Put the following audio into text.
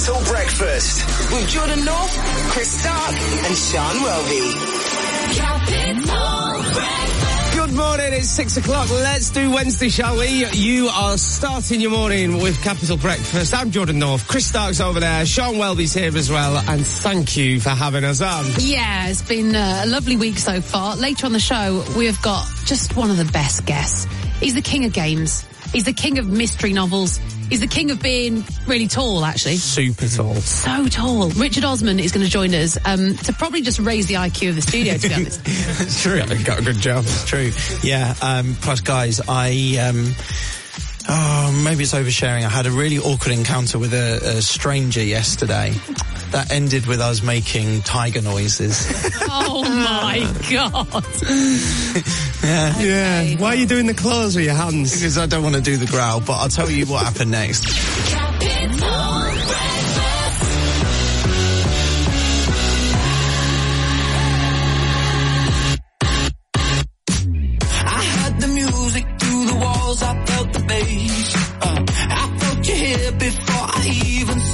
Capital Breakfast with Jordan North, Chris Stark and Sean Welby. Capital Breakfast. Good morning, it's 6 o'clock. Let's do Wednesday, shall we? You are starting your morning with Capital Breakfast. I'm Jordan North. Chris Stark's over there. Sean Welby's here as well. And thank you for having us on. Yeah, it's been a lovely week so far. Later on the show, we've got just one of the best guests. He's the king of games. He's the king of mystery novels. He's the king of being really tall, actually. Super tall. So tall. Richard Osman is going to join us to probably just raise the IQ of the studio, to be honest. It's true. I got a good job. It's true. Yeah. Plus, guys, maybe it's oversharing. I had a really awkward encounter with a stranger yesterday that ended with us making tiger noises. Oh, my God. Yeah. Okay. Yeah. Why are you doing the claws with your hands? Because I don't want to do the growl, but I'll tell you what happened next.